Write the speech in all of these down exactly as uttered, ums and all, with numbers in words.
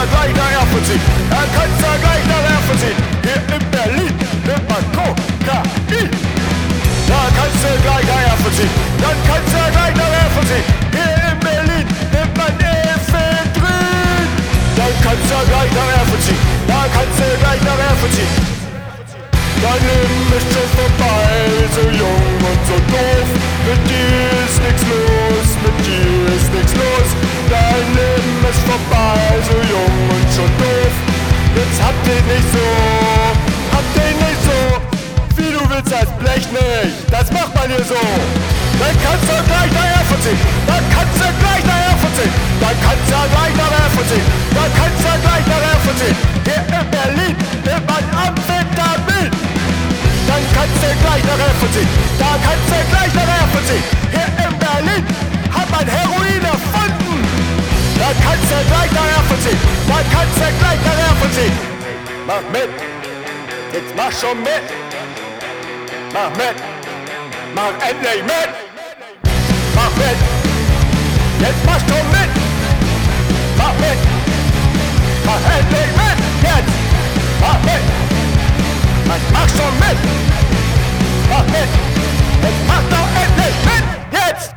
Kanzler gleich nach Erfurt ziehen. Herr Kanzler gleich nach Erfurt ziehen. Hier in Berlin nimmt man Kokain. Da kannst du gleich nach Erfurt ziehen. Dann kannst du gleich nach Erfurt ziehen. Hier in Berlin nimmt man Ephedrin. Dann kannst du gleich nach Erfurt ziehen. Da kannst du gleich nach Erfurt ziehen. Dein Leben ist schon vorbei, so jung und so doof. Mit dir ist nix los, mit dir ist nix los. Dein Leben ist vorbei, so jung und schon doof. Jetzt habt ihr nicht so, habt ihr nicht so, wie du willst als Blech nicht. Das macht man hier so. Dann kannst du gleich nach Erfurt ziehen. Dann kannst du gleich nach Erfurt ziehen. Dann kannst du gleich nach Erfurt ziehen. Dann kannst du gleich nach Erfurt ziehen. Hier in Berlin nimmt man Amphetamin. Dann kannst du gleich nach Erfurt ziehen. Da kannst du gleich nach Erfurt ziehen. Hier in Berlin hat man Heroin erfunden. Da kannst du gleich nach Erfurt ziehen. Da kannst du gleich nach Erfurt ziehen. Mach mit. Jetzt mach schon mit. Mach mit. Mach endlich mit. Mach mit. Jetzt mach schon mit. Mach mit. Mach endlich mit. Jetzt. Mach mit. Mach schon mit! Mach mit! Jetzt mach doch endlich mit! Jetzt!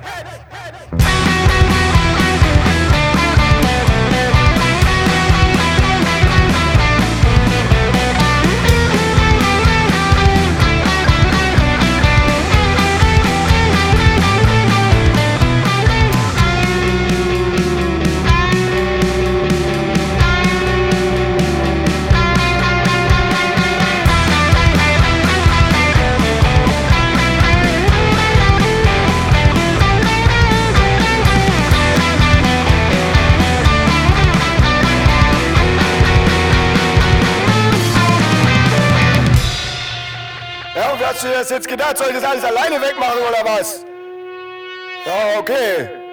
Ja, und wie hast du dir das jetzt gedacht? Soll ich das alles alleine wegmachen oder was? Ja, okay.